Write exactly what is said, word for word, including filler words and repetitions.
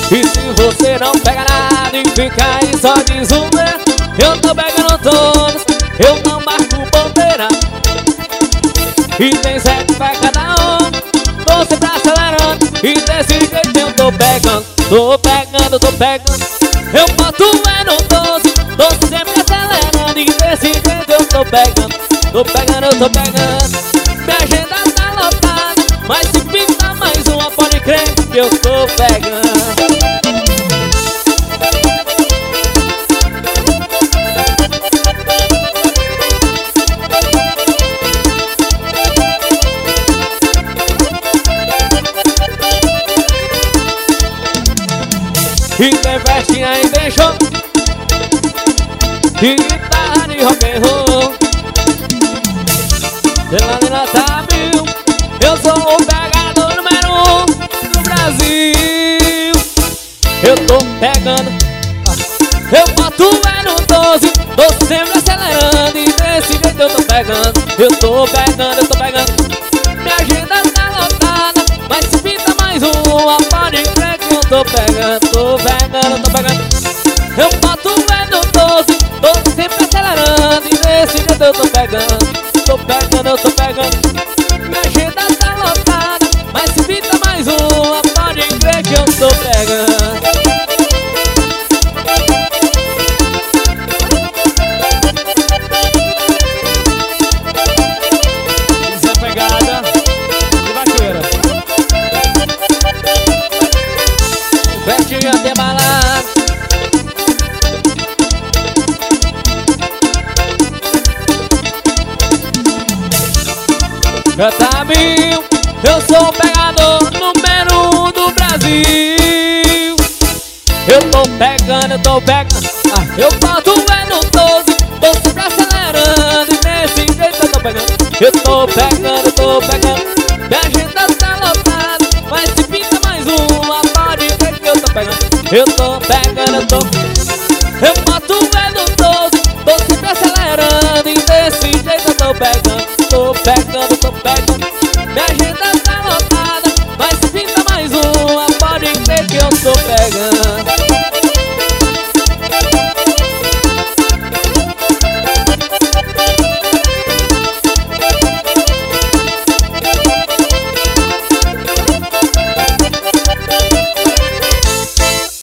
E se você não pega nada e fica aí só de zumbi, eu tô pegando todos, eu não marco ponteira. E tem sete pra cada um, tô sempre acelerando. E desse jeito eu tô pegando, tô pegando, tô pegando. Eu boto é no doze, tô sempre acelerando. E desse jeito eu tô pegando, tô pegando, eu tô pegando. Minha agenda tá lotada, mas se pinta mais uma, pode crer que eu tô pegando. E tem festinha e tem show, e guitarra de rock and roll. Geladina tá mil, eu sou o pegador número um do Brasil. Eu tô pegando, eu boto é no doze, tô sempre acelerando. E desse jeito eu tô pegando, eu tô pegando, eu tô pegando. Minha agenda tá lotada, mas se pinta mais uma, pode crer que eu tô pegando, tô pegando, tô pegando. Eu boto é no doze, tô sempre acelerando. E desse jeito eu tô pegando, tô pegando, eu tô pegando. Minha agenda tá lotada, mas se pinta mais uma, pode crer que eu tô pegando. Isso é pegada e vaqueira. Festinha de balada, canta mil, eu sou o pegador número um do Brasil. Eu tô pegando, eu tô pegando, ah, eu boto é no doze, tô sempre acelerando. E nesse jeito eu tô pegando, eu tô pegando, eu tô pegando. Minha agenda tá lotada, mas se pinta mais uma, pode ver que eu tô pegando. Eu tô pegando, eu tô, eu boto é no doze, tô sempre acelerando. E desse jeito eu tô pegando, tô pegando, tô pegando. Minha agenda